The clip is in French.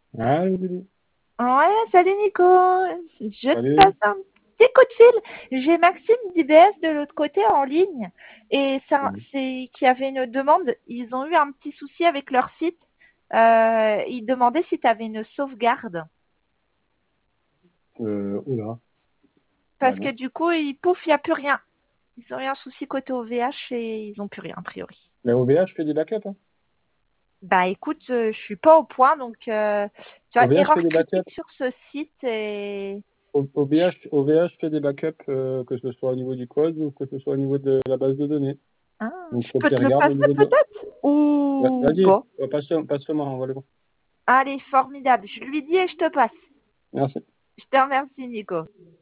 Ah, oui. Ouais, salut Nico. Je te Salut. passe un petit coup de fil. J'ai Maxime d'IBS de l'autre côté en ligne et Mhm. c'est qui avait une demande. Ils ont eu un petit souci avec leur site. Ils demandaient si tu avais une sauvegarde Oula. Bah parce que non. du coup, pouf, il n'y a plus rien. Ils ont eu un souci côté OVH et ils n'ont plus rien a priori. La OVH fait des backups, hein. Bah écoute, je suis pas au point donc tu vois, OVH fait erreur des critique backups. sur ce site et OVH fait des backups, que ce soit au niveau du code ou que ce soit au niveau de la base de données. ah, Donc, je faut que peux tu te le regardes au passer niveau de... peut-être ou Vas-y, pas. passe-le-moi, envoie-le-moi. Allez, formidable. Je lui dis et je te passe. Merci. Je te remercie, Nico.